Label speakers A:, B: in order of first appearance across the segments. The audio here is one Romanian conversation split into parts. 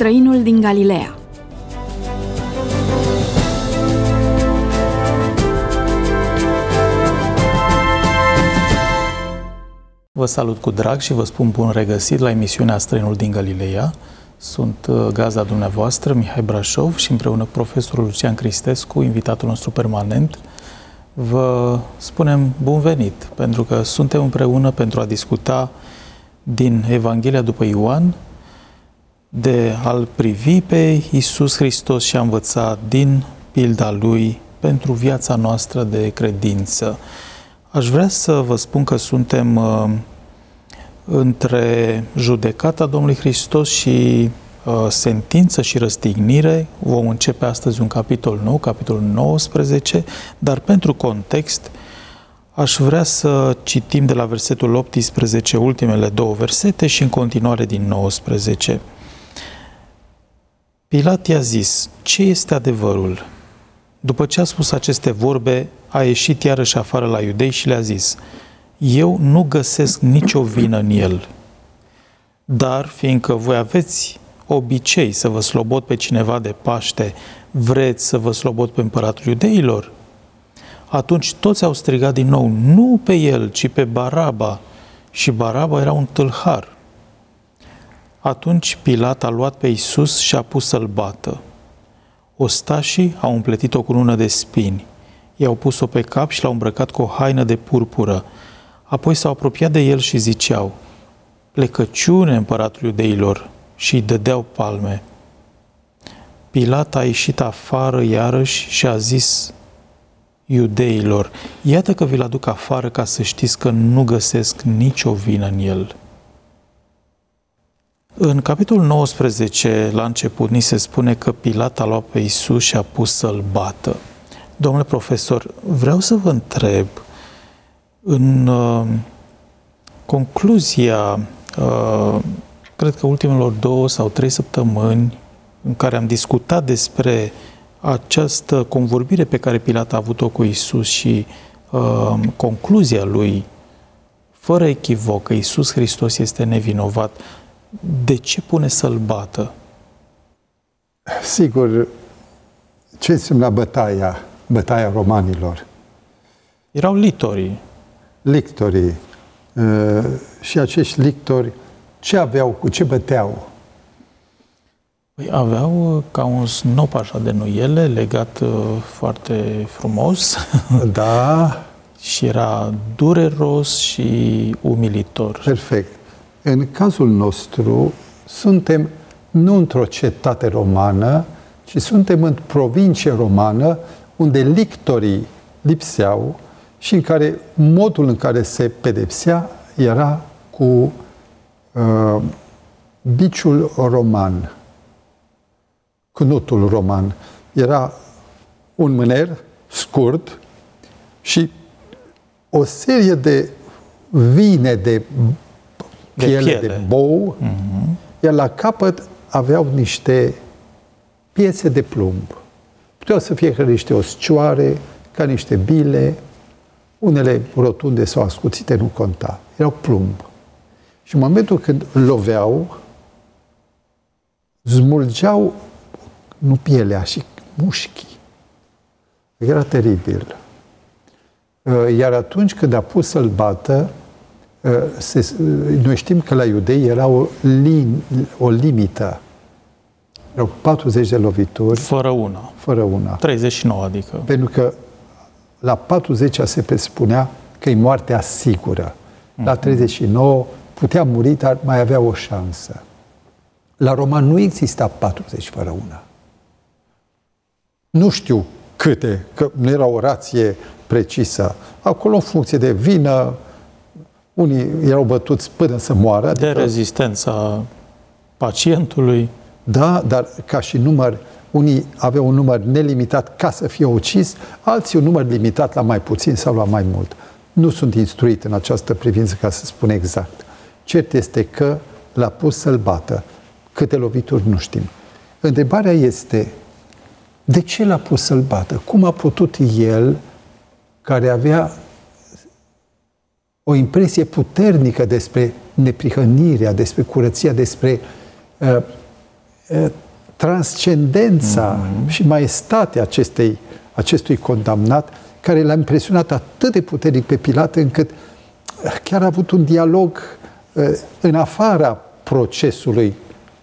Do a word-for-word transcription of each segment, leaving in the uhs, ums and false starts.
A: Străinul din Galileea.
B: Vă salut cu drag și vă spun bun regăsit la emisiunea Străinul din Galileea. Sunt gazda dumneavoastră, Mihai Brașov, și împreună cu profesorul Lucian Cristescu, invitatul nostru permanent, vă spunem bun venit, pentru că suntem împreună pentru a discuta din Evanghelia după Ioan, de a-L privi pe Iisus Hristos și a învăța din pilda Lui pentru viața noastră de credință. Aș vrea să vă spun că suntem uh, între judecata Domnului Hristos și uh, sentință și răstignire. Vom începe astăzi un capitol nou, capitolul nouăsprezece, dar pentru context aș vrea să citim de la versetul optsprezece ultimele două versete și în continuare din nouăsprezece. Pilat i-a zis: ce este adevărul? După ce a spus aceste vorbe, a ieșit iarăși afară la iudei și le-a zis: eu nu găsesc nicio vină în el. Dar, fiindcă voi aveți obicei să vă slobod pe cineva de Paște, vreți să vă slobod pe împăratul iudeilor? Atunci toți au strigat din nou: nu pe el, ci pe Baraba. Și Baraba era un tâlhar. Atunci Pilat a luat pe Iisus și a pus să-l bată. Ostașii au împletit o cunună de spini, i-au pus-o pe cap și l-au îmbrăcat cu o haină de purpură. Apoi s-au apropiat de el și ziceau: plecăciune împăratul iudeilor, și îi dădeau palme. Pilat a ieșit afară iarăși și a zis iudeilor: iată că vi-l aduc afară ca să știți că nu găsesc nicio vină în el. În capitolul nouăsprezece, la început, ni se spune că Pilat a luat pe Iisus și a pus să-l bată. Domnule profesor, vreau să vă întreb, în uh, concluzia, uh, cred că ultimelor două sau trei săptămâni, în care am discutat despre această convorbire pe care Pilat a avut-o cu Iisus și uh, concluzia lui, fără echivoc, că Iisus Hristos este nevinovat, de ce pune să-l bată?
C: Sigur, ce înseamnă bătaia? Bătaia romanilor.
B: Erau lictorii.
C: Lictorii. Uh, și acești lictori, ce aveau, cu ce băteau?
B: Păi aveau ca un snop așa de nuiele, legat uh, foarte frumos.
C: Da.
B: Și era dureros și umilitor.
C: Perfect. În cazul nostru, suntem nu într-o cetate romană, ci suntem în provincie romană, unde lictorii lipseau și în care modul în care se pedepsea era cu uh, biciul roman, cnutul roman. Era un mâner scurt și o serie de vine de piele, de, piele. de bou, uh-huh. Iar la capăt aveau niște piețe de plumb. Puteau să fie ca niște oscioare, ca niște bile, unele rotunde sau ascuțite, nu conta. Erau plumb. Și în momentul când loveau, smulgeau, nu pielea, și mușchii. Era teribil. Iar atunci când a pus să-l bată, Se, noi știm că la iudei era o, lim, o limită. Erau patruzeci de lovituri.
B: Fără una.
C: Fără una.
B: treizeci și nouă, adică.
C: Pentru că la patruzecea se presupunea că e moartea sigură. Mm-hmm. La treizeci și nouă putea muri, dar mai avea o șansă. La roman nu exista patruzeci fără una. Nu știu câte, că nu era o rație precisă. Acolo, în funcție de vină, unii erau bătuți până să moară.
B: Adică, de rezistența pacientului.
C: Da, dar ca și număr, unii aveau un număr nelimitat ca să fie ucis, alții un număr limitat la mai puțin sau la mai mult. Nu sunt instruit în această privință ca să spun exact. Cert este că l-a pus să-l bată. Câte lovituri nu știm. Întrebarea este: de ce l-a pus să-l bată? Cum a putut el, care avea o impresie puternică despre neprihănirea, despre curăția, despre uh, transcendența mm-hmm. și maestatea acestei, acestui condamnat, care l-a impresionat atât de puternic pe Pilat, încât chiar a avut un dialog în afara procesului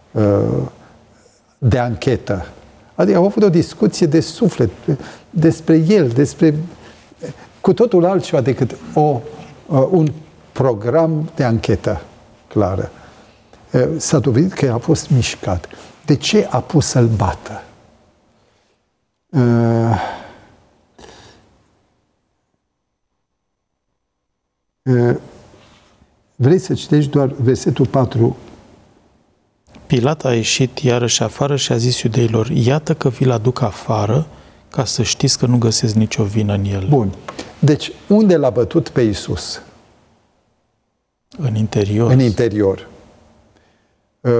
C: de anchetă. Adică au avut o discuție de suflet despre el, despre cu totul altceva decât o, un program de anchetă clară. S-a dovedit că a fost mișcat. De ce a pus să-l bată? Vrei să citești doar versetul patru?
B: Pilat a ieșit iarăși afară și a zis iudeilor: iată că vi-l aduc afară, ca să știți că nu găsesc nicio vină în el.
C: Bun. Deci, unde l-a bătut pe Iisus?
B: În interior.
C: În interior. Uh,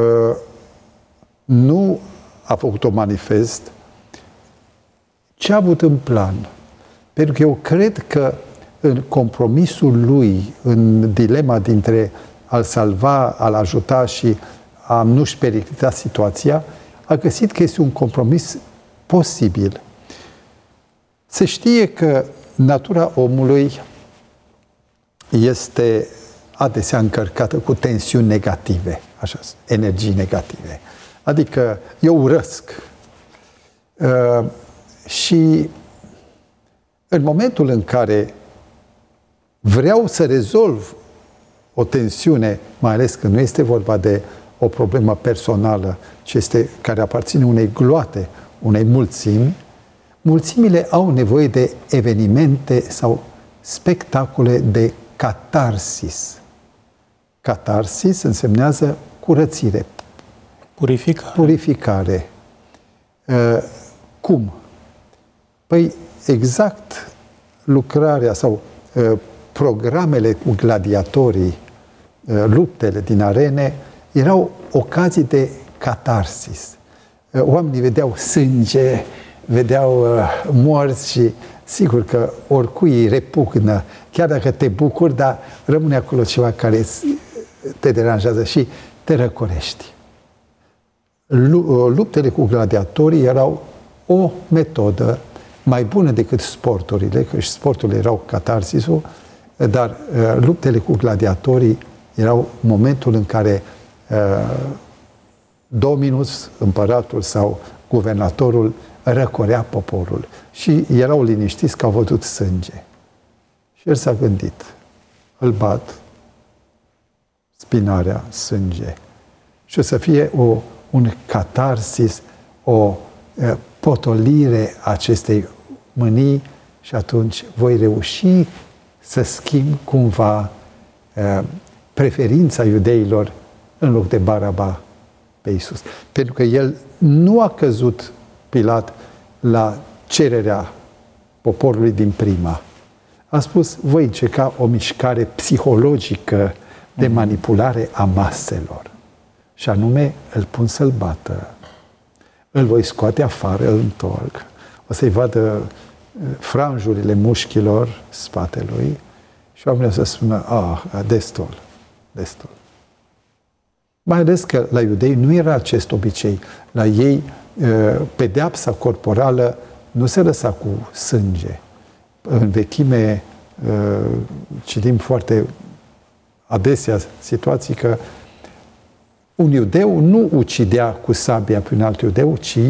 C: nu a făcut-o manifest. Ce a avut în plan? Pentru că eu cred că în compromisul lui, în dilema dintre a-l salva, a-l ajuta și a nu-și periclita situația, a găsit că este un compromis posibil. Se știe că natura omului este adesea încărcată cu tensiuni negative, așa, energii negative. Adică eu urăsc. Uh, și în momentul în care vreau să rezolv o tensiune, mai ales că nu este vorba de o problemă personală, ci este care aparține unei gloate, unei mulțimi, mulțimile au nevoie de evenimente sau spectacole de catarsis. Catarsis însemnează curățire.
B: Purificare.
C: Purificare. Uh, cum? Păi exact lucrarea sau uh, programele cu gladiatorii, uh, luptele din arene, erau ocazii de catarsis. Uh, oamenii vedeau sânge, vedeau uh, morți și sigur că oricui îi repugnă, chiar dacă te bucuri, dar rămâne acolo ceva care te deranjează și te răcorești. Luptele cu gladiatorii erau o metodă mai bună decât sporturile, că și sporturile erau catarsisul, dar uh, luptele cu gladiatorii erau momentul în care uh, Dominus, împăratul sau guvernatorul, răcorea poporul. Și erau liniștiți că au văzut sânge. Și el s-a gândit, îl bat, spinarea, sânge. Și o să fie o, un catarsis, o uh, potolire a acestei mânii și atunci voi reuși să schimb cumva uh, preferința iudeilor în loc de Baraba pe Iisus. Pentru că el nu a căzut, Pilat, la cererea poporului din prima. A spus, voi încerca o mișcare psihologică de manipulare a maselor. Și anume, îl pun să-l bată. Îl voi scoate afară, îl întorc. O să-i vadă franjurile mușchilor spatelui și oamenii o să spună, ah, destul, destul. Mai ales că la iudei nu era acest obicei. La ei, pedeapsa corporală nu se lăsa cu sânge. În vechime citim foarte adesea situații că un iudeu nu ucidea cu sabia pe un alt iudeu, ci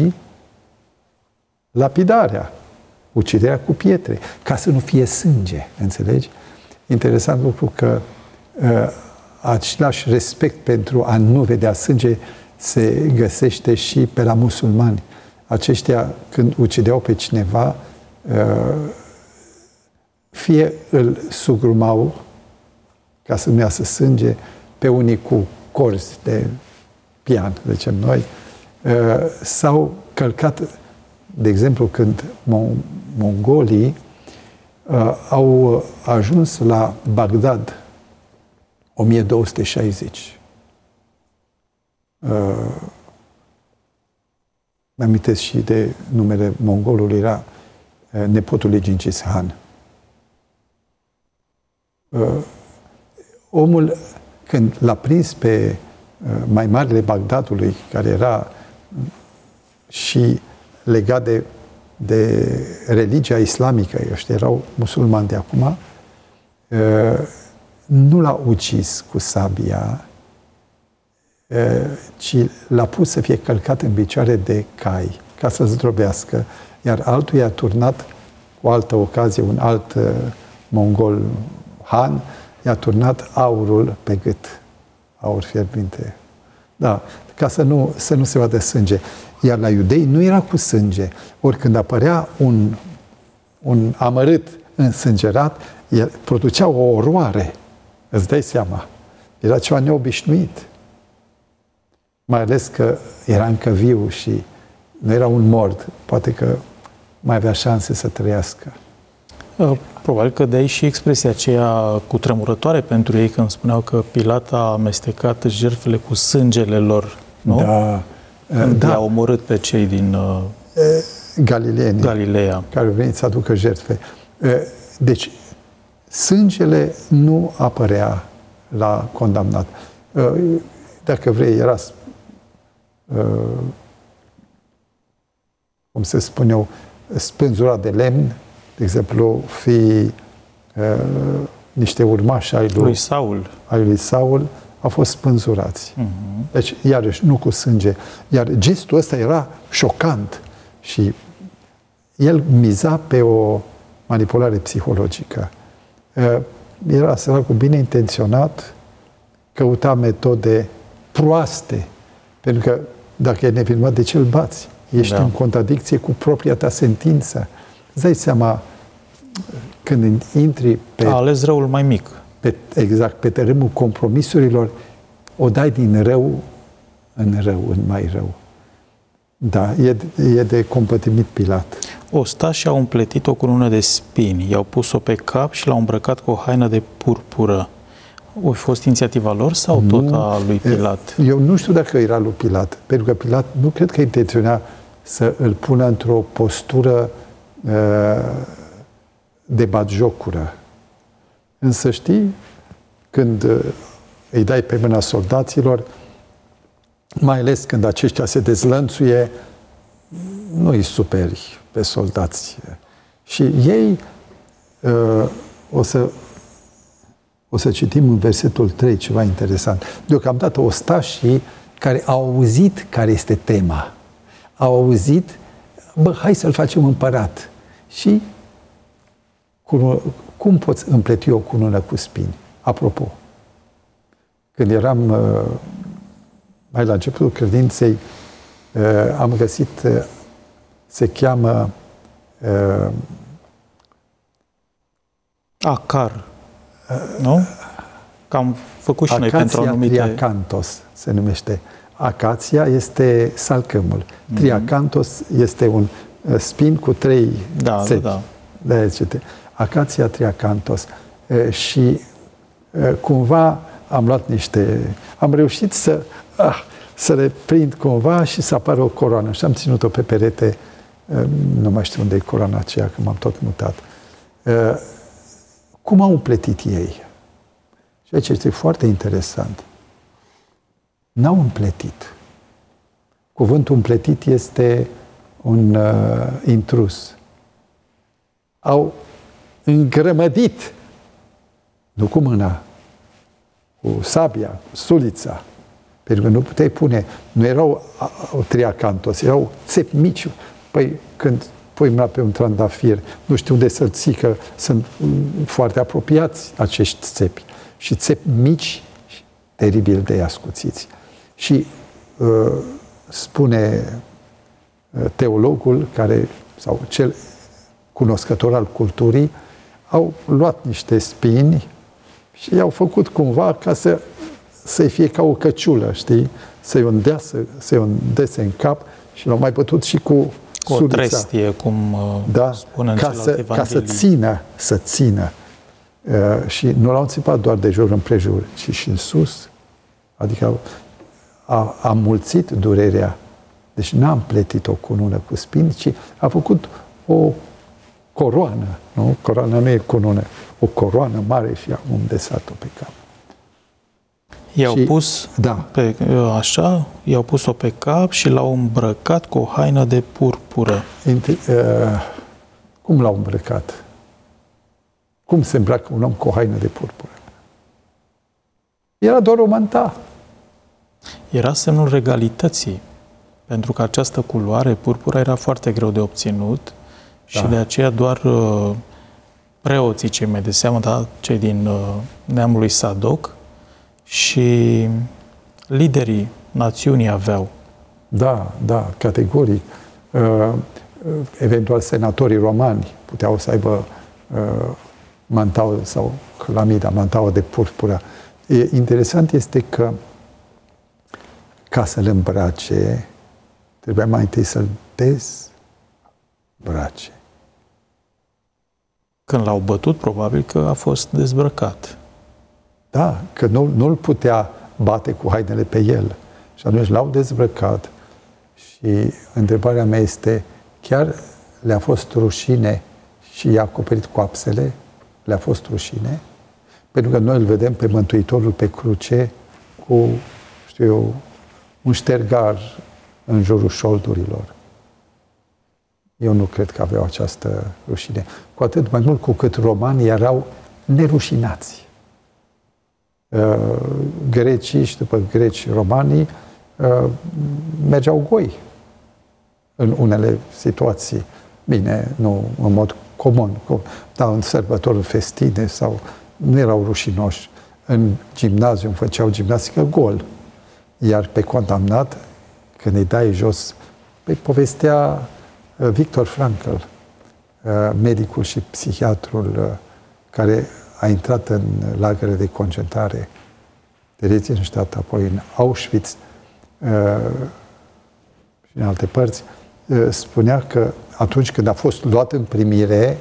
C: lapidarea, uciderea cu pietre, ca să nu fie sânge, înțelegi? Interesant lucru că uh, același respect pentru a nu vedea sânge se găsește și pe la musulmani. Aceștia, când ucideau pe cineva, uh, fie îl sugrumau ca să nu iasă sânge, pe unii cu corzi de pian, zicem noi, s-au călcat, de exemplu, când mongolii au ajuns la Bagdad o mie două sute șaizeci. Mi-amintesc și de numele mongolului, era nepotul lui Gengis Khan. Omul, când l-a prins pe mai marele Bagdadului, care era și legat de, de religia islamică, ăștia erau musulmani de acum, nu l-a ucis cu sabia, ci l-a pus să fie călcat în picioare de cai, ca să zdrobească, iar altul i-a turnat, cu altă ocazie, un alt mongol han, i-a turnat aurul pe gât, aur fierbinte. Da, ca să nu, să nu se vadă sânge. Iar la iudei nu era cu sânge. Ori când apărea un, un amărât însângerat, el producea o oroare. Îți dai seama. Era ceva neobișnuit. Mai ales că era încă viu și nu era un mort. Poate că mai avea șanse să trăiască.
B: Probabil că de aici și expresia aceea cutremurătoare pentru ei când spuneau că Pilat a amestecat jertfele cu sângele lor, nu?
C: Da.
B: Când
C: da.
B: i-a omorât pe cei din uh,
C: Galileeni,
B: Galileea.
C: care au venit să aducă jertfe. Deci, sângele nu apărea la condamnat. Dacă vrei, era, cum se spune eu, spânzurat de lemn, de exemplu, fi niște urmași ai lui,
B: lui Saul.
C: ai lui Saul, au fost spânzurați. Uh-huh. Deci, iarăși, nu cu sânge. Iar gestul ăsta era șocant și el miza pe o manipulare psihologică. Era săracul bine intenționat, căuta metode proaste, pentru că dacă e nevinovat, de ce îl bați? Ești da. în contradicție cu propria ta sentință. Îți dai seama, când intri pe...
B: A ales răul mai mic.
C: Pe, exact, pe terenul compromisurilor, o dai din rău în rău, în mai rău. Da, e, e de compătimit Pilat.
B: Ostașii au împletit-o cu cunună de spini, i-au pus-o pe cap și l-au îmbrăcat cu o haină de purpură. O fi fost inițiativa lor sau
C: nu,
B: tot a lui Pilat?
C: Eu nu știu dacă era lui Pilat, pentru că Pilat nu cred că intenționa să îl pună într-o postură uh, de batjocură. Însă știi, când uh, îi dai pe mâna soldaților, mai ales când aceștia se dezlănțuie, nu îi superi pe soldați. Și ei, uh, o să o să citim în versetul trei ceva interesant. Deocamdată ostașii care au auzit care este tema, au auzit, bă, hai să-l facem împărat. Și cum, cum poți împleti o cunună cu spini? Apropo, când eram mai la începutul credinței, am găsit, se cheamă
B: Acar. Nu? Că am făcut și
C: Acația
B: noi pentru anumite...
C: triacanthos se numește. Acația este salcâmul. Mm-hmm. Triacanthos este un spin cu trei
B: da,
C: țepi.
B: Da,
C: da. De Acația triacanthos. E, și e, cumva am luat niște... Am reușit să, ah, să le prind cumva și să apară o coroană. Și am ținut-o pe perete. E, nu mai știu unde e coroana aceea, că m-am tot mutat. E, cum au împletit ei? Și aici este foarte interesant. N-au împletit. Cuvântul împletit este un uh, intrus. Au îngrămădit, nu cu mâna, cu sabia, cu sulița, pentru că nu puteai pune, nu erau o triacanthos, erau țepi mici. Păi când pui mâna pe un trandafir, nu știu unde să-l ții, că sunt foarte apropiați acești țepi. Și țepi mici, teribil de ascuțiți. Și uh, spune uh, teologul, care, sau cel cunoscător al culturii, au luat niște spini și i-au făcut cumva ca să, să-i fie ca o căciulă, știi? Să-i îndeasă, să-i îndese în cap și l-au mai bătut și cu
B: Cu o trestie, cum uh,
C: da,
B: spune în
C: ca
B: celelalte
C: să,
B: evanghelii.
C: ca să țină, să țină. Uh, și nu l-au înțipat doar de jur împrejur, ci și în sus. Adică a, a mulțit durerea. Deci n-a împletit o cunună cu spini, ci a făcut o coroană. Nu? Coroana nu e cunună. O coroană mare și a îndesat-o pe cap.
B: I-au
C: și,
B: pus
C: da.
B: pe, așa, i-au pus-o pe cap și l-au îmbrăcat cu o haină de purpură.
C: Inter, uh, cum l-au îmbrăcat? Cum se îmbracă un om cu o haină de purpură? Era doar o manta.
B: Era semnul regalității, pentru că această culoare, purpura, era foarte greu de obținut și
C: Da.
B: de aceea doar uh, preoții, cei mai de seamă, da, cei din uh, neamul lui Sadoc și liderii națiunii aveau.
C: Da, da, categoric. Uh, eventual senatorii romani puteau să aibă uh, mantaua sau clamida, mantaua de purpură. E, interesant este că ca să-l îmbrace, trebuia mai întâi să-l dezbrace.
B: Când l-au bătut, probabil că a fost dezbrăcat.
C: Da, că nu, nu-l putea bate cu hainele pe el. Și atunci l-au dezbrăcat și întrebarea mea este, chiar le-a fost rușine și i-a acoperit coapsele? Le-a fost rușine? Pentru că noi îl vedem pe Mântuitorul pe cruce cu, știu eu, un ștergar în jurul șoldurilor. Eu nu cred că aveau această rușine. Cu atât mai mult cu cât romanii erau nerușinați. Grecii și după greci romanii mergeau goi în unele situații. Bine, nu în mod comun, dar în sărbători festine sau nu erau rușinoși. În gimnaziu făceau gimnastică gol. Iar pe condamnat, când îi dai jos, pe povestea Victor Frankl, medicul și psihiatrul care a intrat în lagăre de concentrare de Rezidenstadt, apoi în Auschwitz și în alte părți, spunea că atunci când a fost luat în primire,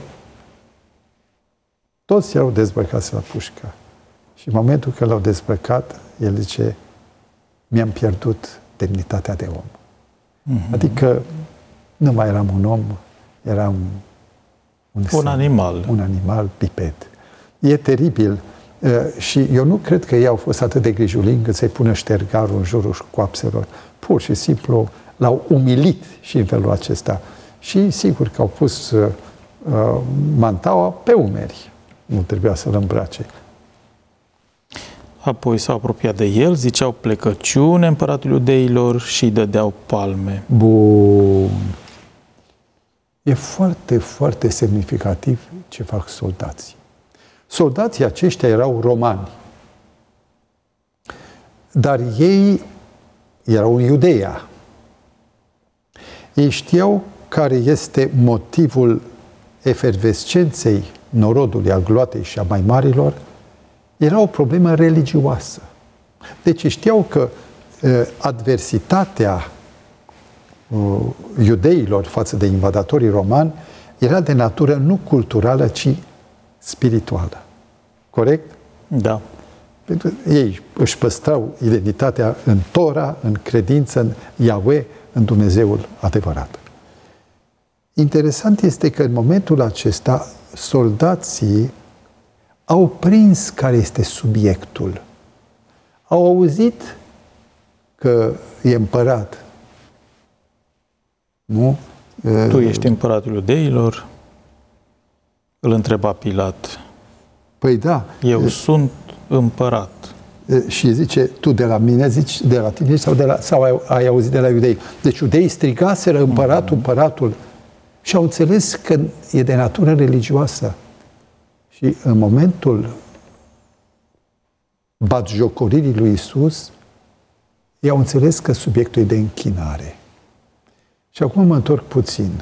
C: toți erau dezbrăcați la pușcă. Și în momentul când l-au dezbrăcat, el zice, mi-am pierdut demnitatea de om. Mm-hmm. Adică nu mai eram un om, eram un,
B: un animal.
C: Un animal biped. E teribil. Și eu nu cred că ei au fost atât de grijuli încât să-i pună ștergarul în jurul coapselor. Pur și simplu l-au umilit și în felul acesta. Și sigur că au pus uh, mantaua pe umeri. Nu trebuia să-l îmbrace.
B: Apoi s-au apropiat de el, ziceau plecăciune împăratul iudeilor și îi dădeau palme.
C: Bun. E foarte, foarte semnificativ ce fac soldații. Soldații aceștia erau romani. Dar ei erau în Iudeea. Ei știau care este motivul efervescenței norodului, al gloatei și a mai marilor. Era o problemă religioasă. Deci știau că uh, adversitatea uh, iudeilor față de invadatorii romani era de natură nu culturală, ci spirituală. Corect?
B: Da.
C: Pentru că ei își păstrau identitatea în Tora, în credință, în Yahweh, în Dumnezeul adevărat. Interesant este că în momentul acesta soldații au prins care este subiectul. Au auzit că e împărat. Nu?
B: Tu ești împăratul iudeilor? Îl întreba Pilat.
C: Păi da.
B: Eu sunt împărat.
C: Și zice, tu de la mine zici, de la tine sau, de la, sau ai, ai auzit de la iudei. Deci iudeii strigaseră împăratul, împăratul și au înțeles că e de natură religioasă. Și în momentul batjocoririi lui Iisus, ei au înțeles că subiectul e de închinare. Și acum mă întorc puțin.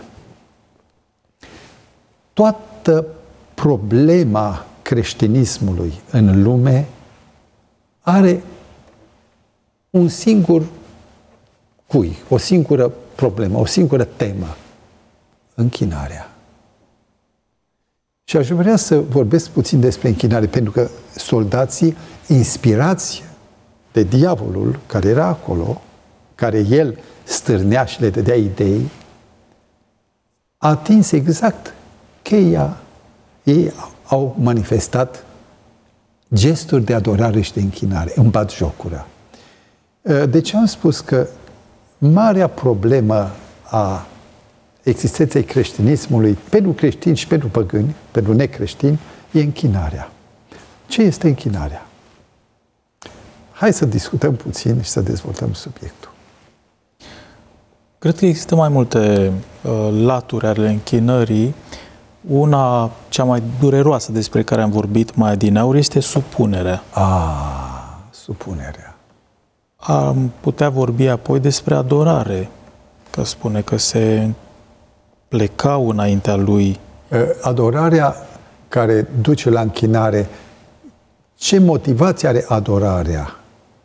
C: Toată problema creștinismului în lume are un singur cui, o singură problemă, o singură temă. Închinarea. Și aș vrea să vorbesc puțin despre închinare, pentru că soldații, inspirați de diavolul care era acolo, care el stârnea și le dădea idei, a atins exact cheia. Ei au manifestat gesturi de adorare și de închinare, îmi bat jocura. De ce am spus că marea problemă a existenței creștinismului pentru creștini și pentru păgâni, pentru necreștini, e închinarea. Ce este închinarea? Hai să discutăm puțin și să dezvoltăm subiectul.
B: Cred că există mai multe uh, laturi ale închinării. Una, cea mai dureroasă despre care am vorbit mai adineauri, este supunerea.
C: Ah, supunerea.
B: Am putea vorbi apoi despre adorare, că spune că se plecau înaintea lui.
C: Adorarea care duce la închinare, ce motivație are adorarea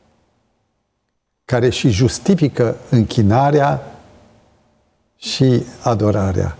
C: care și justifică închinarea și adorarea?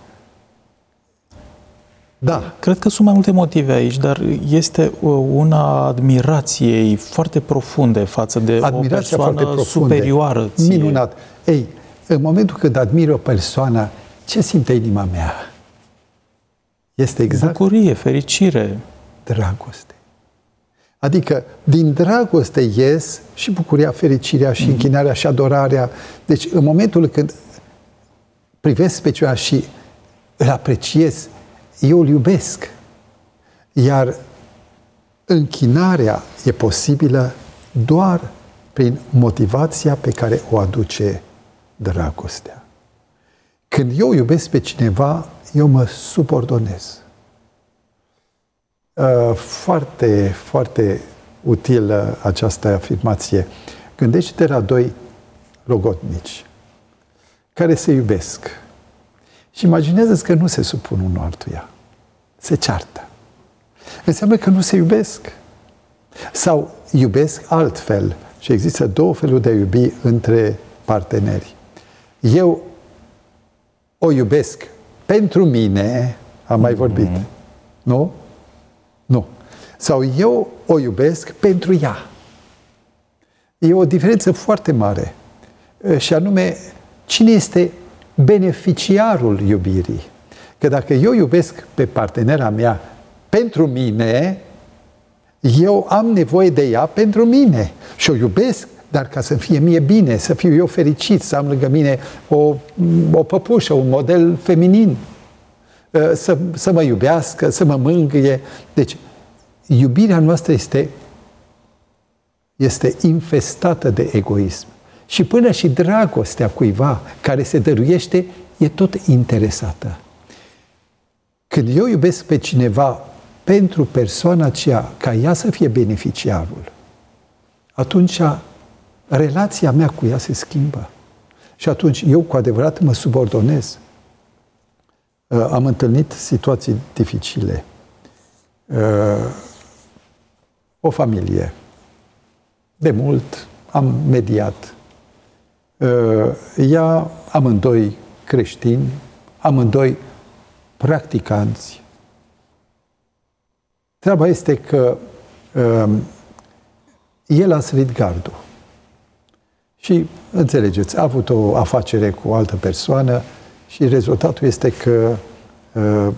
C: Da.
B: Cred că sunt mai multe motive aici, dar este una admirației foarte profunde față de
C: Admirația
B: o persoană superioară ție.
C: Minunat. Ei, în momentul când admir o persoană, ce simte inima mea? Este exact
B: bucurie, fericire,
C: dragoste. Adică din dragoste ies și bucuria, fericirea și mm-hmm. închinarea și adorarea. Deci în momentul când privesc pe cineva și îl apreciez, eu îl iubesc. Iar închinarea e posibilă doar prin motivația pe care o aduce dragostea. Când eu iubesc pe cineva, eu mă subordonez. Foarte, foarte utilă această afirmație. Gândește-te la doi logodnici care se iubesc și imaginează-ți că nu se supun unul altuia. Se ceartă. Înseamnă că nu se iubesc. Sau iubesc altfel. Și există două feluri de a iubi între parteneri. Eu o iubesc pentru mine, am mai vorbit, mm-hmm. nu? Nu. Sau eu o iubesc pentru ea. E o diferență foarte mare. Și anume, cine este beneficiarul iubirii? Că dacă eu iubesc pe partenera mea pentru mine, eu am nevoie de ea pentru mine. Și o iubesc, dar ca să fie mie bine, să fiu eu fericit, să am lângă mine o, o păpușă, un model feminin, să, să mă iubească, să mă mângâie. Deci, iubirea noastră este, este infestată de egoism. Și până și dragostea cuiva care se dăruiește e tot interesată. Când eu iubesc pe cineva pentru persoana aceea, ca ea să fie beneficiarul, atunci relația mea cu ea se schimbă. Și atunci eu cu adevărat mă subordonez. Am întâlnit situații dificile. O familie. De mult am mediat. Ea, amândoi creștini, amândoi practicanți. Treaba este că um, el a sărit gardul. Și, înțelegeți, a avut o afacere cu o altă persoană și rezultatul este că uh,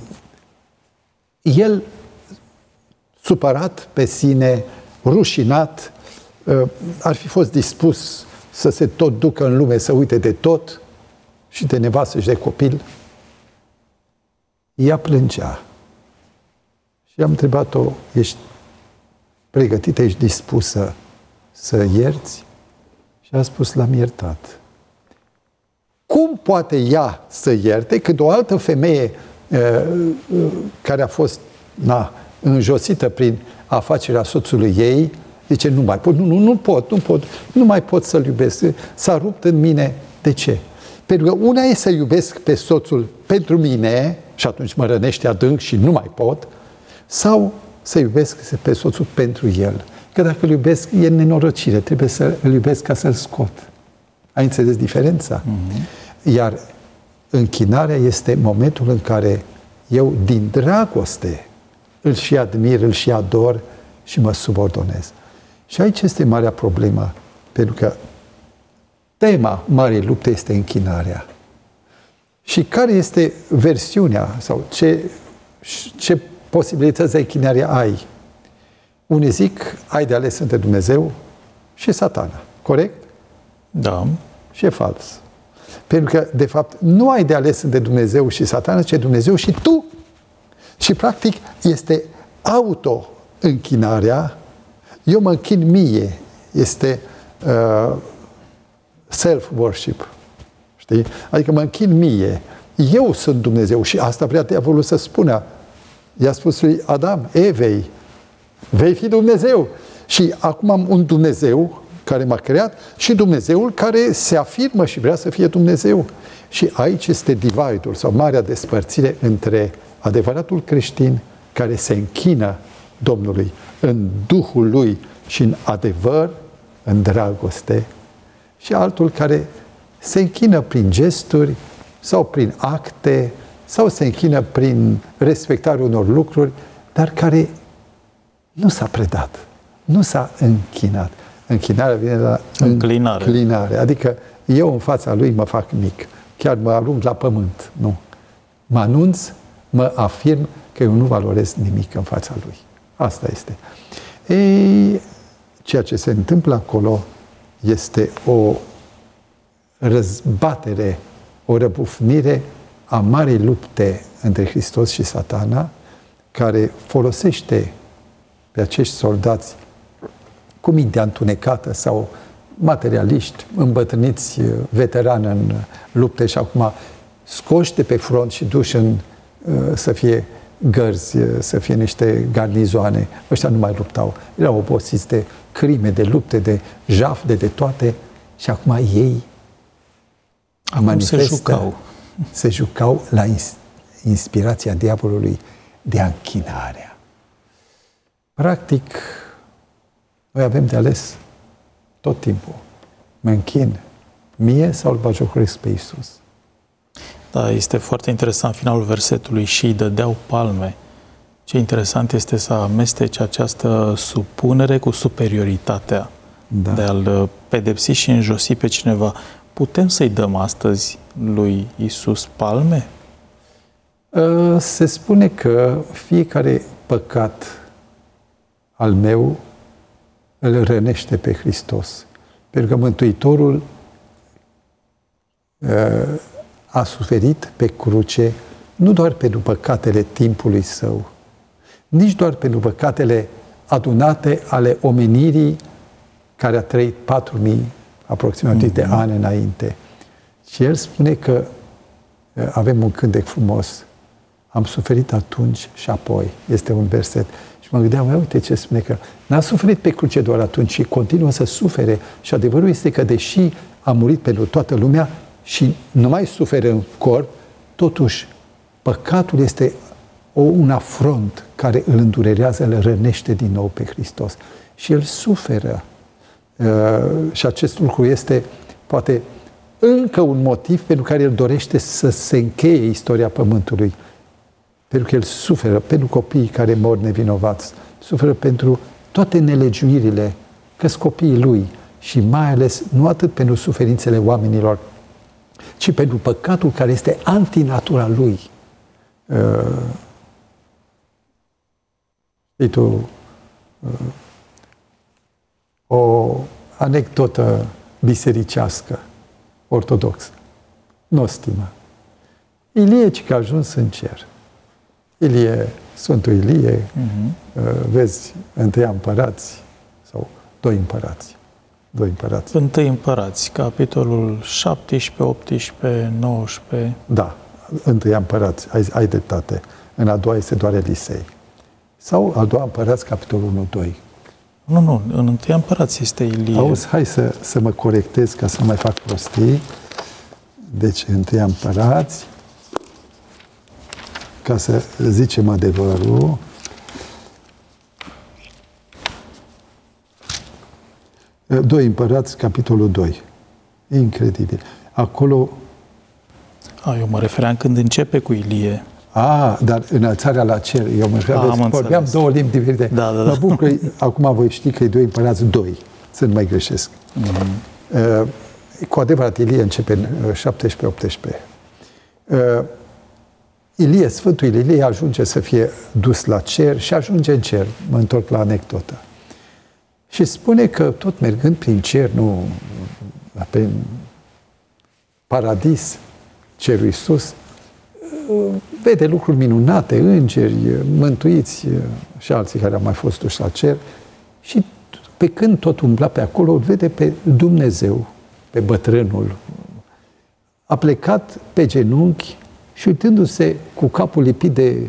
C: el, supărat pe sine, rușinat, uh, ar fi fost dispus să se tot ducă în lume, să uite de tot și de nevastă și de copil. Ea plângea. Și am întrebat-o, ești pregătită, ești dispusă să ierți? Și a spus, l-am iertat. Cum poate ea să ierte când o altă femeie care a fost na, înjosită prin afacerea soțului ei, zice, nu mai pot, nu, nu, nu pot, nu pot, nu mai pot să-l iubesc. S-a rupt în mine. De ce? Pentru că una e să iubesc pe soțul pentru mine și atunci mă rănește adânc și nu mai pot, sau să iubesc pe soțul pentru el. Că dacă îl iubesc, e nenorocire. Trebuie să îl iubesc ca să-l scot. Ai înțeles diferența? Mm-hmm. Iar închinarea este momentul în care eu, din dragoste, îl și admir, îl și ador și mă subordonez. Și aici este marea problemă. Pentru că tema marii lupte este închinarea. Și care este versiunea sau ce, ce posibilități de închinare ai? unii zic, ai de ales între Dumnezeu și Satana. Corect?
B: Da.
C: Și e fals. Pentru că, de fapt, nu ai de ales între Dumnezeu și Satana, ci Dumnezeu și tu. Și, practic, este auto-închinarea. Eu mă închin mie. Este uh, self-worship. Știi? Adică mă închin mie. Eu sunt Dumnezeu. Și asta vrea diavolul să spună. I-a spus lui Adam, Evei, vei fi Dumnezeu. Și acum am un Dumnezeu care m-a creat și Dumnezeul care se afirmă și vrea să fie Dumnezeu. Și aici este divide-ul sau marea despărțire între adevăratul creștin care se închină Domnului în Duhul Lui și în adevăr, în dragoste, și altul care se închină prin gesturi sau prin acte sau se închină prin respectarea unor lucruri, dar care nu s-a predat, nu s-a închinat. Închinarea vine de la
B: înclinare.
C: înclinare. Adică eu în fața lui mă fac mic. Chiar mă arunc la pământ. Nu. Mă anunț, mă afirm că eu nu valorez nimic în fața lui. Asta este. Ei, ceea ce se întâmplă acolo este o răzbatere, o răbufnire a marei lupte între Hristos și Satana, care folosește pe acești soldați cu mintea întunecată sau materialiști, îmbătrâniți, veterani în lupte și acum scoși de pe front și duși în, să fie gărzi, să fie niște garnizoane. Ăștia nu mai luptau. Erau obosiți de crime, de lupte, de jafde, de toate. Și acum ei
B: acum manifestă, se jucau.
C: Se jucau la inspirația diavolului de închinarea. Practic, noi avem de ales tot timpul. Mă închin mie sau îl batjocoresc pe Iisus?
B: Da, este foarte interesant finalul versetului: și îi dădeau palme. Ce interesant este să amestece această supunere cu superioritatea, da, de a-l pedepsi și înjosi pe cineva. Putem să-i dăm astăzi lui Iisus palme?
C: Se spune că fiecare păcat al meu îl rănește pe Hristos. Pentru că Mântuitorul a suferit pe cruce nu doar pentru păcatele timpului său, nici doar pentru păcatele adunate ale omenirii care a trăit patru mii aproximativ mm-hmm. de ani înainte. Și el spune că avem un cântec frumos. Am suferit atunci și apoi. Este un verset. Și mă gândeam, uite ce spune, că n-a suferit pe cruce doar atunci, ci continuă să sufere. Și adevărul este că, deși a murit pentru toată lumea și nu mai suferă în corp, totuși păcatul este o, un afront care îl îndurerează, îl rănește din nou pe Hristos. Și el suferă. Uh, și acest lucru este, poate, încă un motiv pentru care el dorește să se încheie istoria Pământului. Pentru că el suferă pentru copiii care mor nevinovați, suferă pentru toate nelegiuirile, că-s copiii lui, și mai ales nu atât pentru suferințele oamenilor, ci pentru păcatul care este antinatura lui. Uh, e tu uh, o anecdotă bisericească, ortodoxă, nostimă. Ilie, ci că a ajuns în cer. Ilie, Sfântul Ilie, uh-huh. vezi, întâi împărați sau doi împărați. Doi împărați.
B: Întâi împărați, capitolul șaptesprezece, optsprezece, nouăsprezece.
C: Da, întâi împărați, ai, ai dreptate. În a doua este doar Elisei. Sau a doua împărați, capitolul unu doi.
B: Nu, nu, în întâi împărați este Ilie.
C: Auzi, hai să, să mă corectez ca să nu mai fac prostii. Deci, întâi împărați, ca să zicem adevărul. Doi împărați, capitolul doi. Incredibil. Acolo...
B: A, eu mă refeream când începe cu Ilie.
C: A, dar înălțarea la cer. Eu mă refeream, vorbeam două limbi diferite.
B: Da, da, da.
C: Mă bucur că acum voi ști că e doi împărați, doi. Să nu mai greșesc. Mm-hmm. Uh, cu adevărat, Ilie începe în șaptesprezece, optsprezece. Uh, Ilie, Sfântul Ilie ajunge să fie dus la cer și ajunge în cer. Mă întorc la anecdotă. Și spune că tot mergând prin cer, nu prin paradis, cerul sus, vede lucruri minunate, îngeri, mântuiți și alții care au mai fost duși la cer. Și pe când tot umbla pe acolo, îl vede pe Dumnezeu, pe bătrânul. A plecat pe genunchi și uitându-se cu capul lipit de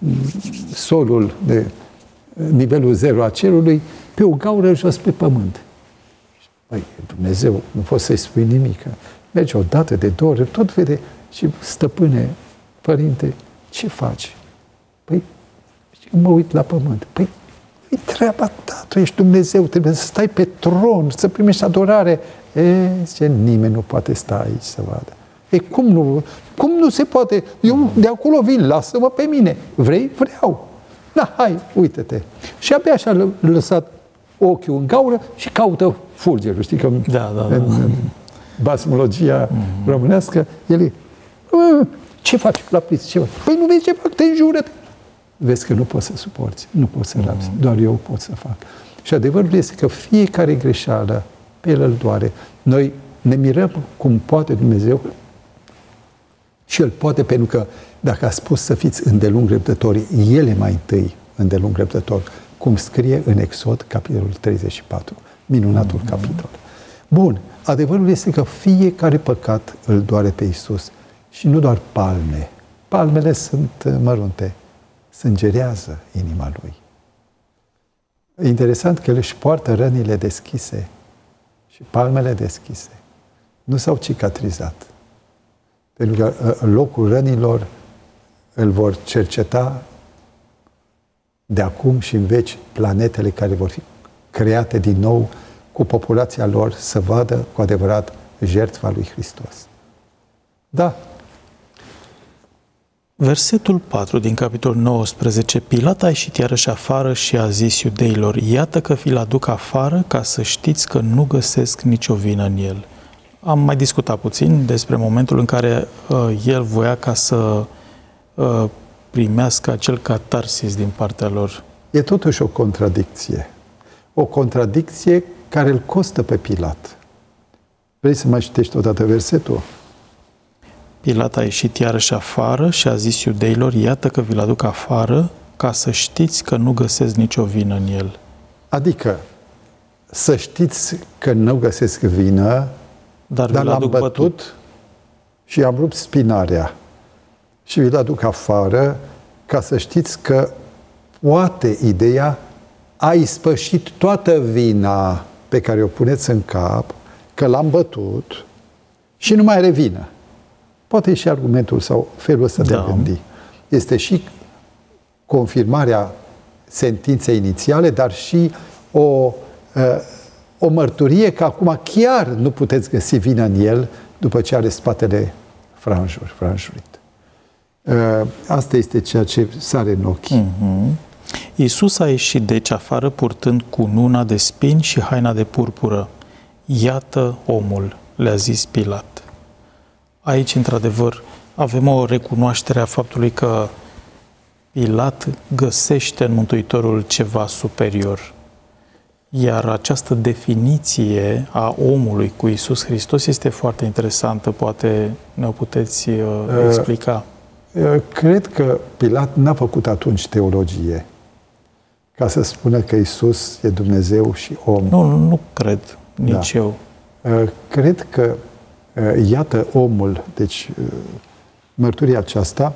C: solul, de nivelul zero a cerului, pe o gaură jos pe pământ. Păi, Dumnezeu, nu poți să-i spui nimic. Merge o dată, de două ori, tot vede și stăpâne, părinte, ce faci? Păi, mă uit la pământ. Păi, e treaba ta, tu ești Dumnezeu, trebuie să stai pe tron, să primești adorare. E, zice, nimeni nu poate sta aici să vadă. E, cum nu? Cum nu se poate? Eu de acolo vin, lasă-mă pe mine. Vrei? Vreau. Da, hai, uite-te. Și abia așa a lăsat ochiul în gaură și caută fulgerul. Știi că
B: da, da, da.
C: în, în basmologia mm-hmm. românească, el e, ce faci la pliț? Ce faci? Păi nu vezi ce fac, te înjură. Vezi că nu poți să suporți, nu poți să rabzi, mm-hmm. doar eu pot să fac. Și adevărul este că fiecare greșeală pe el îl doare. Noi ne mirăm cum poate Dumnezeu și El poate, pentru că dacă a spus să fiți îndelung răbdători, El e mai întâi îndelung răbdător, cum scrie în Exod, capitolul treizeci și patru. Minunatul mm-hmm. capitol. Bun, adevărul este că fiecare păcat îl doare pe Iisus și nu doar palme. Palmele sunt mărunte, sângerează inima Lui. E interesant că El își poartă rănile deschise și palmele deschise. Nu s-au cicatrizat. Pentru că locul rănilor îl vor cerceta de acum și în veci planetele care vor fi create din nou cu populația lor să vadă cu adevărat jertfa lui Hristos. Da.
B: Versetul patru din capitolul nouăsprezece. Pilat a ieșit iarăși afară și a zis iudeilor, iată că vi-l aduc afară ca să știți că nu găsesc nicio vină în el. Am mai discutat puțin despre momentul în care uh, el voia ca să uh, primească acel catarsis din partea lor.
C: E totuși o contradicție. O contradicție care îl costă pe Pilat. Vrei să mai citești odată versetul?
B: Pilat a ieșit iarăși afară și a zis iudeilor, iată că vi-l aduc afară ca să știți că nu găsesc nicio vină în el. Adică,
C: să știți că nu găsesc vină,
B: dar,
C: dar l-am bătut, bătut și am rupt spinarea. Și vi-l aduc afară ca să știți că poate ideea a ispășit toată vina pe care o puneți în cap, că l-am bătut și nu mai are vină. Poate e și argumentul sau felul ăsta da. de a gândi. Este și confirmarea sentinței inițiale, dar și o, o mărturie că acum chiar nu puteți găsi vină în el după ce are spatele franjur, franjurit. Asta este ceea ce sare în ochi.
B: Mm-hmm. Iisus a ieșit deci afară purtând cununa de spini și haina de purpură. Iată omul, le-a zis Pilat. Aici, într-adevăr, avem o recunoaștere a faptului că Pilat găsește în Mântuitorul ceva superior. Iar această definiție a omului cu Iisus Hristos este foarte interesantă. Poate ne-o puteți uh, explica.
C: Uh, cred că Pilat n-a făcut atunci teologie ca să spună că Iisus e Dumnezeu și om.
B: Nu, nu, nu cred, nici da. eu.
C: Uh, cred că uh, iată omul, deci uh, mărturia aceasta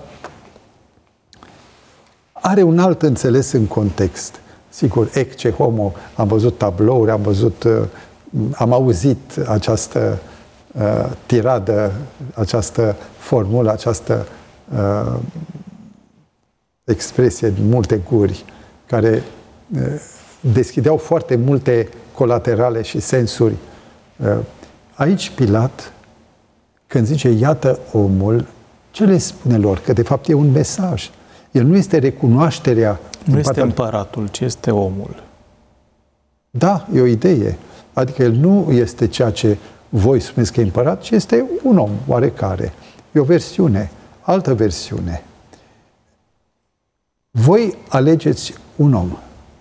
C: are un alt înțeles în context. Sigur, ecce homo, am văzut tablouri, am văzut, am auzit această uh, tiradă, această formulă, această uh, expresie din multe guri, care uh, deschideau foarte multe colaterale și sensuri. Uh, aici Pilat, când zice, iată omul, ce le spune lor? Că de fapt e un mesaj. El nu este recunoașterea.
B: Nu este împăratul, ci este omul.
C: Da, e o idee. Adică el nu este ceea ce voi spuneți că e împărat, ci este un om oarecare. E o versiune, altă versiune. voi alegeți un om.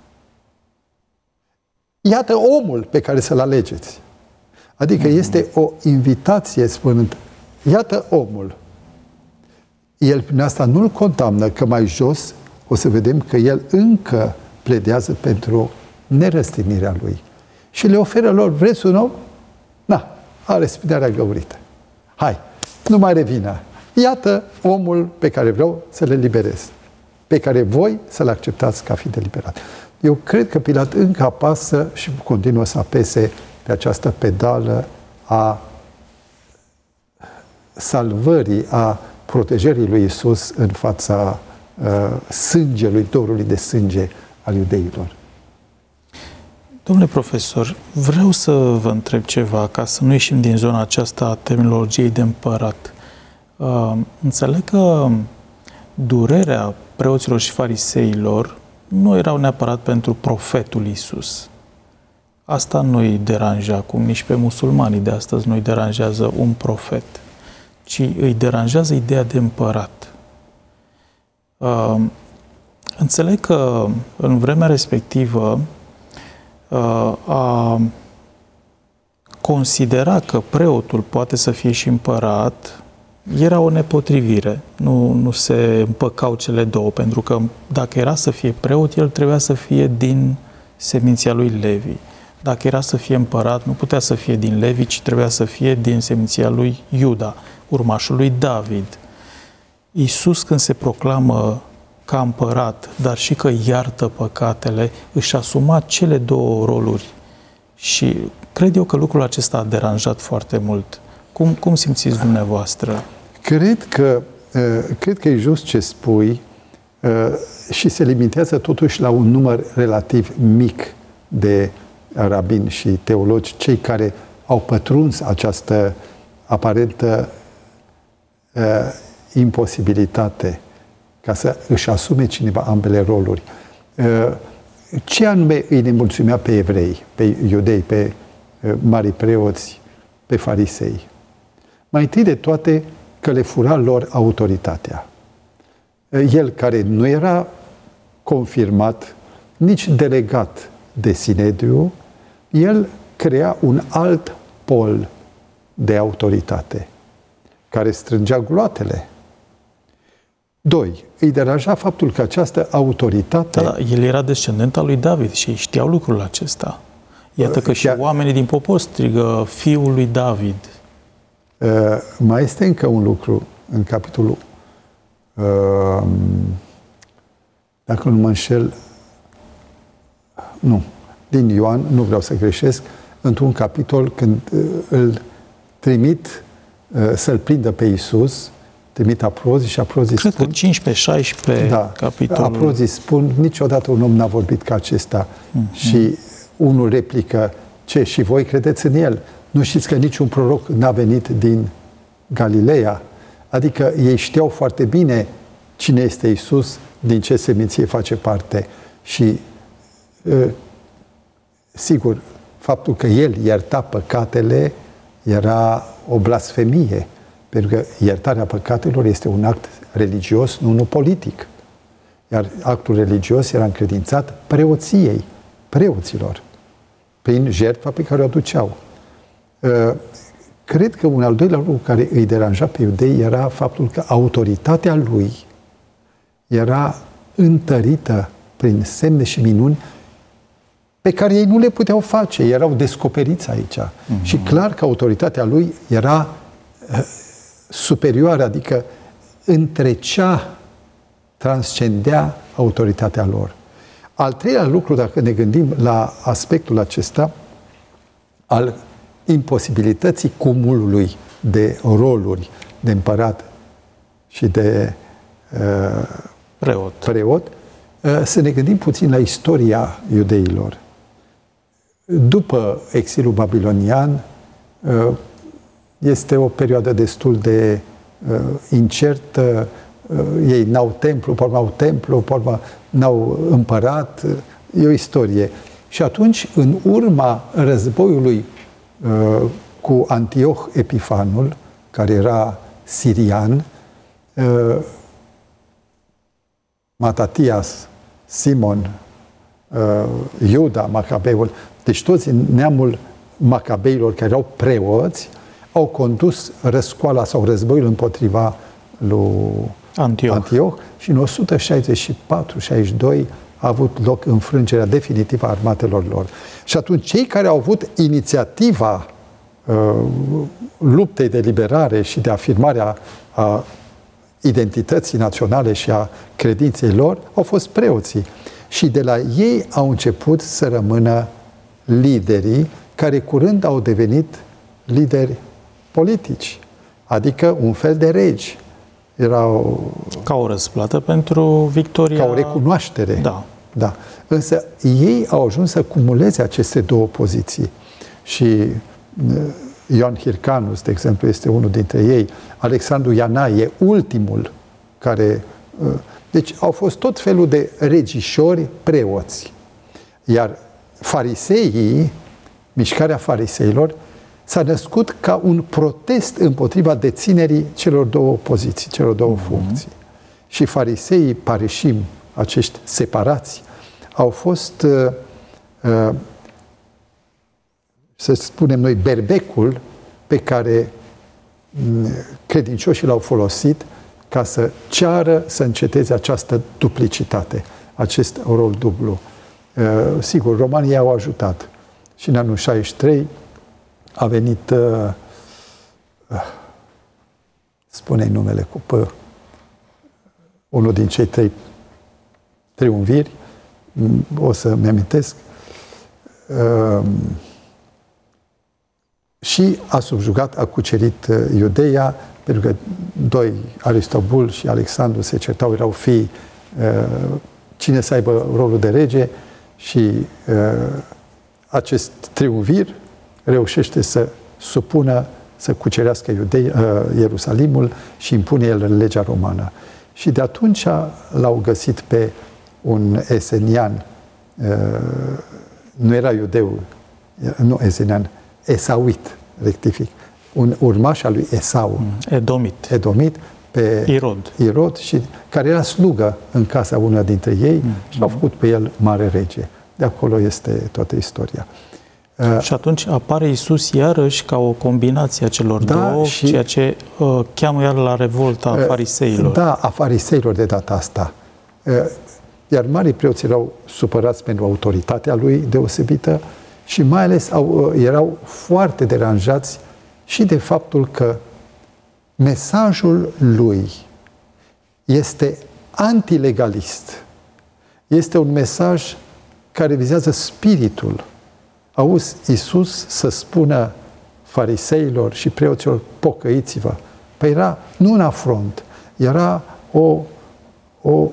C: Iată omul pe care să-l alegeți. Adică mm-hmm. este o invitație spunând, iată omul. El prin asta nu-l condamnă, că mai jos o să vedem că el încă pledează pentru nerăstignirea lui. Și le oferă lor, vreți un om? Na, are spinarea găurită. Hai, nu mai revină. Iată omul pe care vreau să le liberez. Pe care voi să-l acceptați ca fiind eliberat. Eu cred că Pilat încă apasă și continuă să apese pe această pedală a salvării, a protejării lui Iisus în fața uh, sângelui, dorului de sânge al iudeilor.
B: Domnule profesor, vreau să vă întreb ceva, ca să nu ieșim din zona aceasta a terminologiei de împărat. Uh, înțeleg că durerea preoților și fariseilor nu erau neapărat pentru profetul Iisus. Asta nu îi deranja acum, nici pe musulmanii de astăzi nu îi deranjează un profet, ci îi deranjează ideea de împărat. Uh, înțeleg că în vremea respectivă uh, a considera că preotul poate să fie și împărat era o nepotrivire. Nu, nu se împăcau cele două, pentru că dacă era să fie preot, el trebuia să fie din seminția lui Levi. Dacă era să fie împărat, nu putea să fie din Levi, ci trebuia să fie din seminția lui Iuda, urmașul lui David. Iisus, când se proclamă ca împărat, dar și că iartă păcatele, își asuma cele două roluri. Și cred eu că lucrul acesta a deranjat foarte mult. Cum, cum simțiți dumneavoastră?
C: Cred că, cred că e just ce spui și se limitează totuși la un număr relativ mic de rabini și teologi, cei care au pătruns această aparentă imposibilitate ca să își asume cineva ambele roluri. Ce anume îi nemulțumea pe evrei, pe iudei, pe mari preoți, pe farisei? Mai întâi de toate că le fura lor autoritatea. El, care nu era confirmat, nici delegat de Sinedriu, el crea un alt pol de autoritate, care strângea gloatele. Doi, îi deranja faptul că această autoritate...
B: Da, el era descendent al lui David și știau lucrul acesta. Iată că și oamenii din popor strigă fiul lui David.
C: Uh, mai este încă un lucru în capitolul, uh, dacă nu mă înșel, nu, din Ioan, nu vreau să greșesc, într-un capitol când uh, îl trimit uh, să-l prindă pe Iisus, trimit aprozii și aprozii
B: Cred
C: spun...
B: că cincisprezece șaisprezece
C: da,
B: capitolul...
C: aprozii spun, niciodată un om n-a vorbit ca acesta. Mm-hmm. Și unul replică, ce, și voi credeți în el? Nu știți că niciun proroc n-a venit din Galileea? Adică ei știau foarte bine cine este Iisus, din ce seminție face parte. Și, sigur, faptul că El ierta păcatele era o blasfemie, pentru că iertarea păcatelor este un act religios, nu unul politic. Iar actul religios era încredințat preoției, preoților, prin jertfa pe care o aduceau. Cred că un al doilea lucru care îi deranja pe iudei era faptul că autoritatea lui era întărită prin semne și minuni pe care ei nu le puteau face, erau descoperiți aici. Mm-hmm. Și clar că autoritatea lui era uh, superioară, adică întrecea, transcendea autoritatea lor. Al treilea lucru, dacă ne gândim la aspectul acesta, al imposibilității cumulului de roluri de împărat și de uh,
B: preot,
C: preot uh, să ne gândim puțin la istoria iudeilor. După exilul babilonian, uh, este o perioadă destul de uh, incertă. Uh, ei n-au templu, pe urmă au templu, pe urmă n-au împărat. E o istorie. Și atunci, în urma războiului uh, cu Antioh Epifanul, care era sirian, uh, Matatias, Simon, uh, Iuda, Macabeul, deci toți în neamul Macabeilor care erau preoți, au condus răscoala sau războiul împotriva lui
B: Antioh.
C: Antioh și în o sută șaizeci și patru șaizeci și doi a avut loc înfrângerea definitivă a armatelor lor. Și atunci cei care au avut inițiativa uh, luptei de liberare și de afirmare a, a identității naționale și a credinței lor au fost preoții. Și de la ei au început să rămână liderii care curând au devenit lideri politici, adică un fel de regi. Erau
B: Ca o răsplată pentru victoria...
C: ca o recunoaștere.
B: Da.
C: Da. Însă ei au ajuns să cumuleze aceste două poziții. Și Ioan Hyrcanus, de exemplu, este unul dintre ei. Alexandru Ianaie, ultimul care... Deci au fost tot felul de regișori preoți. Iar fariseii, mișcarea fariseilor, s-a născut ca un protest împotriva deținerii celor două poziții, celor două mm-hmm. funcții. Și fariseii parișim, acești separați, au fost, uh, uh, să spunem noi, berbecul pe care uh, credincioșii l-au folosit ca să ceară să înceteze această duplicitate, acest rol dublu. Uh, sigur, romanii au ajutat. Și în anul șaizeci și trei a venit, uh, uh, spune-i numele cu P, unul din cei trei triumviri, o să-mi amintesc, uh, și a subjugat, a cucerit uh, Iudeia, pentru că doi, Aristobul și Alexandru, se certau, erau fii, uh, cine să aibă rolul de rege, și uh, acest triumvir reușește să supună, să cucerească Iudei, uh, Ierusalimul și impune el legea romană. Și de atunci l-au găsit pe un esenian, uh, nu era iudeu, nu esenian, esauit, rectific, un urmaș al lui Esau.
B: Edomit.
C: Edomit, pe
B: Irod.
C: Irod, și care era slugă în casa unuia dintre ei mm. și l-au făcut pe el mare rege. De acolo este toată istoria.
B: Și atunci apare Iisus iarăși ca o combinație a celor
C: da,
B: două,
C: și,
B: ceea ce uh, cheamă iar la revolta a fariseilor.
C: Da, a fariseilor de data asta. Uh, iar marii preoți erau supărați pentru autoritatea lui deosebită și mai ales au, uh, erau foarte deranjați și de faptul că mesajul lui este antilegalist. Este un mesaj care vizează spiritul. Auzi Iisus să spună fariseilor și preoților, pocăiți-vă. Păi era nu un afront, era o, o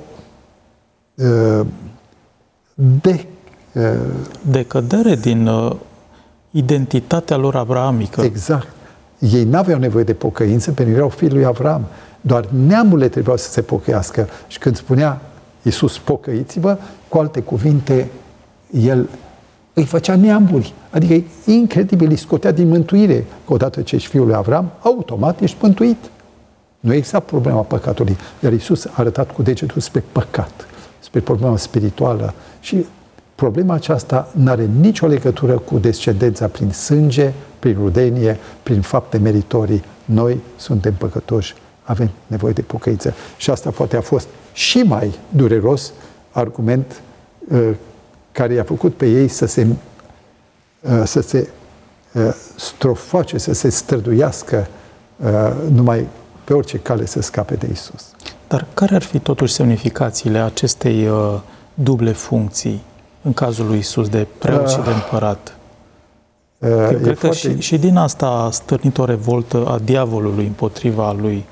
C: de,
B: decădere din uh, identitatea lor abraamică.
C: Exact. Ei n-aveau nevoie de pocăință pentru că erau fiii lui Avram. Doar neamurile trebuiau să se pocăiască. Și când spunea Iisus, pocăiți-vă, cu alte cuvinte, el îi făcea neamuri. Adică e incredibil, îi scotea din mântuire. Că odată ce ești fiul lui Avram, automat ești mântuit. Nu exista problema păcatului. Iar Iisus a arătat cu degetul spre păcat, spre problema spirituală. Și problema aceasta nu are nicio legătură cu descendența prin sânge, prin rudenie, prin fapte meritorii. Noi suntem păcătoși, avem nevoie de pocăință. Și asta poate a fost și mai dureros argument uh, care i-a făcut pe ei să se, uh, să se uh, strofoace, să se străduiască uh, numai pe orice cale să scape de Iisus.
B: Dar care ar fi totuși semnificațiile acestei uh, duble funcții în cazul lui Iisus de preot uh, și de împărat? Uh, Eu cred că foarte... și, și din asta a stârnit o revoltă a diavolului împotriva lui.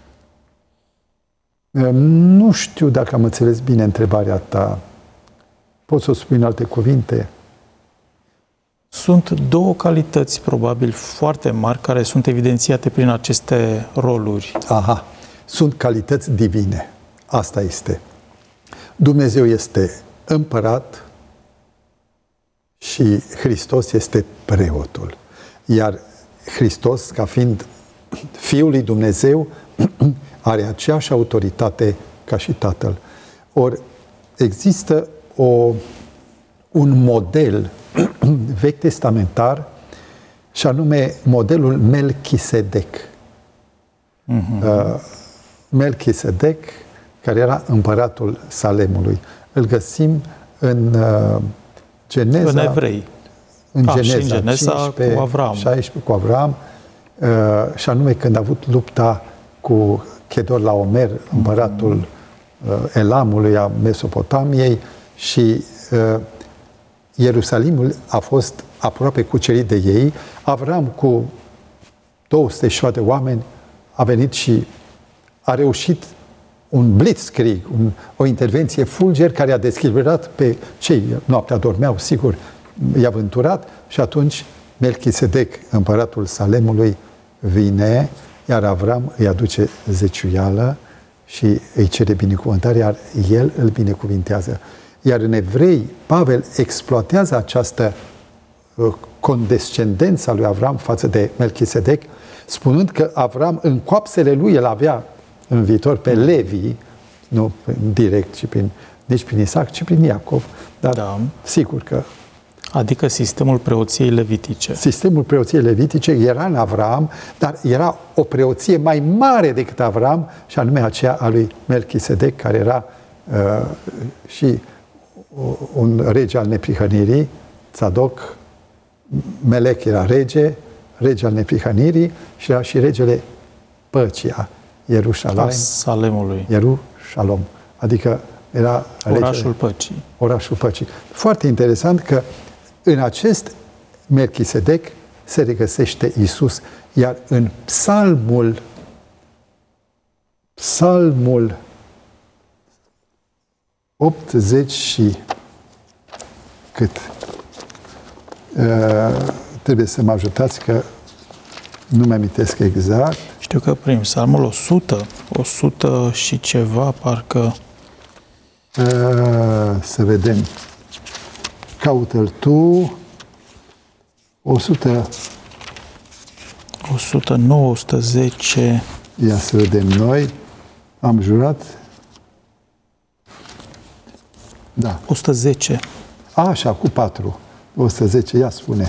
C: Uh, nu știu dacă am înțeles bine întrebarea ta. Poți să o spui în alte cuvinte?
B: Sunt două calități, probabil, foarte mari, care sunt evidențiate prin aceste roluri.
C: Aha. Sunt calități divine. Asta este. Dumnezeu este împărat și Hristos este preotul. Iar Hristos, ca fiind Fiul lui Dumnezeu, are aceeași autoritate ca și Tatăl. Ori există o, un model vechi testamentar și anume modelul Melchisedec. Uh-huh. Uh, Melchisedec, care era împăratul Salemului. Îl găsim în uh, Geneza.
B: În Evrei.
C: În
B: A,
C: Geneza,
B: și în Geneza
C: cincisprezece,
B: cu Avram.
C: șaisprezece cu Avram. Uh, și anume când a avut lupta cu Chedorlaomer, împăratul uh, Elamului, a Mesopotamiei, și uh, Ierusalimul a fost aproape cucerit de ei. Avram cu două sute și ceva de oameni a venit și a reușit un blitzkrieg, un, o intervenție fulger care a dezechilibrat pe cei noaptea dormeau, sigur, i-a vânturat, și atunci Melchisedec, împăratul Salemului, vine, iar Avram îi aduce zeciuială și îi cere binecuvântare, iar el îl binecuvintează. Iar în Evrei, Pavel exploatează această uh, condescendență a lui Avram față de Melchisedec, spunând că Avram, în coapsele lui, el avea în viitor pe Levi, nu direct, ci prin, nici prin Isaac, ci prin Iacov, dar
B: Da.
C: sigur că
B: Adică sistemul preoției levitice.
C: sistemul preoției levitice era în Avram, dar era o preoție mai mare decât Avram, și anume aceea a lui Melchisedec, care era uh, și un rege al neprihănirii, Tzadok. Melech era rege, rege al neprihănirii, și era și regele păcii, a Ierusalim,
B: A Salemului.
C: Ierusalom, adică era
B: Orașul
C: regele,
B: păcii.
C: orașul păcii. Foarte interesant că în acest Melchisedec se regăsește Iisus, iar în psalmul psalmul optzeci și cât? Uh, trebuie să mă ajutați că nu mi-amintesc exact.
B: Știu că prin psalmul o sută, o sută și ceva, parcă
C: Uh, să vedem. Caută-l tu. o sută.
B: o sută nouă, o sută zece.
C: Ia să vedem noi. Am jurat. Da.
B: o sută zece.
C: A, așa, cu patru. o sută zece, ia spune.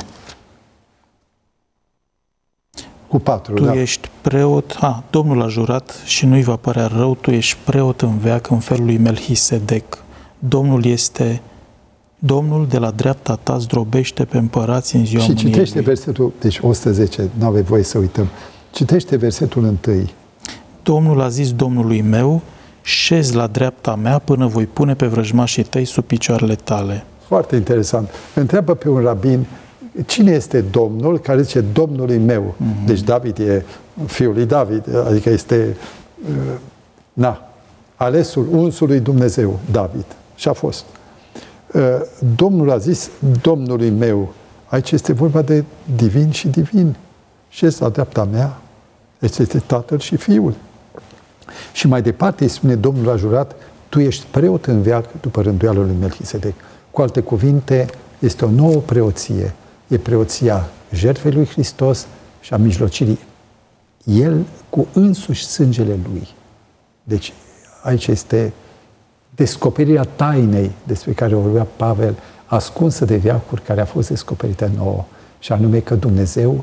C: Cu patru,
B: Tu
C: da.
B: ești preot, a, Domnul a jurat și nu-i va părea rău, tu ești preot în veac în felul lui Melchisedec. Domnul este, Domnul de la dreapta ta zdrobește pe împărați în ziua
C: Și
B: mâniei
C: citește
B: lui.
C: versetul, deci o sută zece, nu avem voie să uităm. Citește versetul întâi.
B: Domnul a zis Domnului meu, șezi la dreapta mea până voi pune pe vrăjmașii tăi sub picioarele tale.
C: Foarte interesant. Întreabă pe un rabin, cine este Domnul, care zice Domnului meu. Mm-hmm. Deci David e fiul lui David, adică este na, alesul unsului Dumnezeu, David. Și a fost. Domnul a zis Domnului meu. Aici este vorba de divin și divin. Șezi la dreapta mea, este Tatăl și Fiul. Și mai departe îi spune, Domnul a jurat, tu ești preot în veac după rânduiala lui Melchisedec. Cu alte cuvinte, este o nouă preoție. E preoția jertfei lui Hristos și a mijlocirii. El cu însuși sângele lui. Deci aici este descoperirea tainei despre care o vorbea Pavel, ascunsă de veacuri, care a fost descoperită nouă. Și anume că Dumnezeu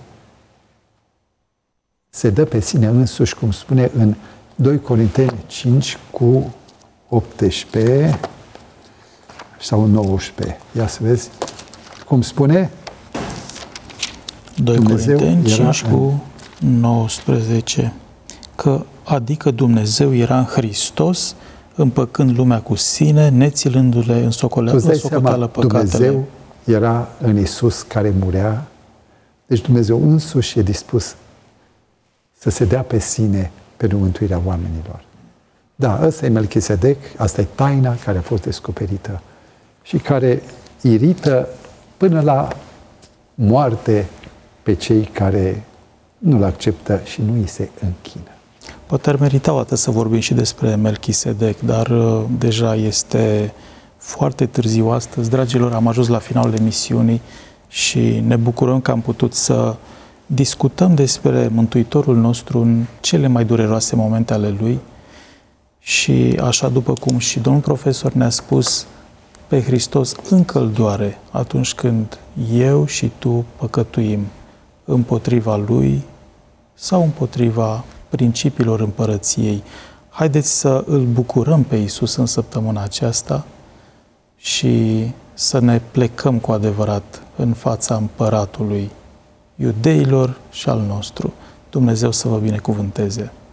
C: se dă pe sine însuși, cum spune în doi Corinteni cinci cu optsprezece sau nouăsprezece. Ia să vezi cum spune.
B: doi
C: Dumnezeu
B: Corinteni
C: era
B: cinci cu nouăsprezece. Că adică Dumnezeu era în Hristos, împăcând lumea cu sine, nețilându-le în socoteală păcatele.
C: Dumnezeu era în Iisus care murea. Deci Dumnezeu însuși e dispus să se dea pe sine pentru mântuirea oamenilor. Da, ăsta e Melchisedec, asta e taina care a fost descoperită și care irită până la moarte pe cei care nu-L acceptă și nu îi se închină.
B: Poate ar merita o dată să vorbim și despre Melchisedec, dar uh, deja este foarte târziu astăzi. Dragilor, am ajuns la finalul emisiunii și ne bucurăm că am putut să discutăm despre Mântuitorul nostru în cele mai dureroase momente ale Lui Și așa după cum și domnul profesor ne-a spus, pe Hristos încă îl doare atunci când eu și tu păcătuim împotriva Lui sau împotriva principiilor împărăției. Haideți să îl bucurăm pe Iisus în săptămâna aceasta și să ne plecăm cu adevărat în fața împăratului iudeilor și al nostru. Dumnezeu să vă binecuvânteze!